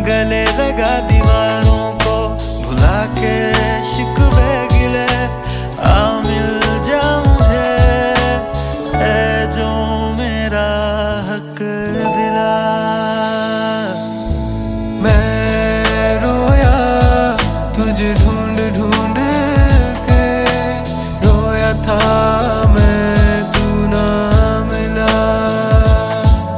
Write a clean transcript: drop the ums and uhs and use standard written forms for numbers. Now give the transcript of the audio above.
गले लगा दीवारों को भुला के शिकवे गिले, आ मिल जा मुझे है जो मेरा हक दिला। मैं रोया तुझे ढूंढ ढूंढ के, रोया था